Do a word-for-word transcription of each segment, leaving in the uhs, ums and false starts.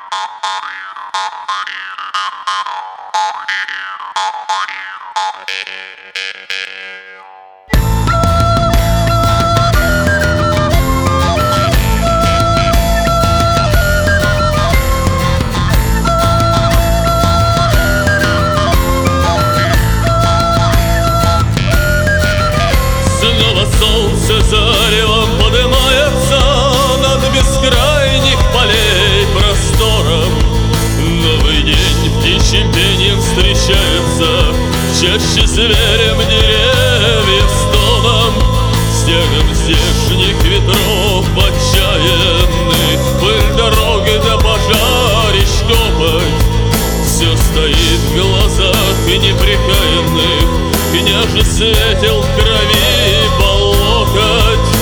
Снова солнце заревом поднимается над бескрайних полей простором. Новый день птичьим пением встречается, чаще зверем деревьев стоном. Снегом здешних ветров отчаянный, пыль дороги до пожарищ копоть. Все стоит в глазах непрекаянных, княже светил в крови по локоть.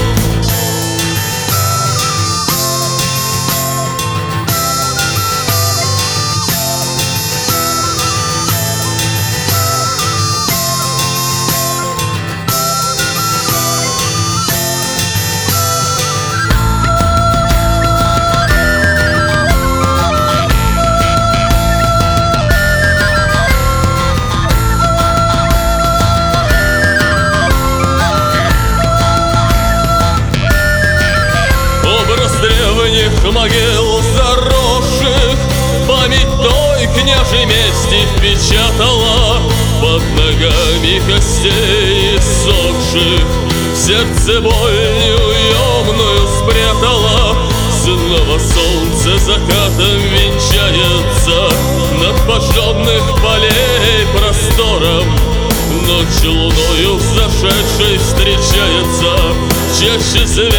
Древних могил заросших память той княжей мести впечатала. Под ногами костей иссохших в сердце боль неуемную спрятала. Снова солнце закатом венчается над пожженных полей простором. Ночь луною взошедшей встречается, чаще свет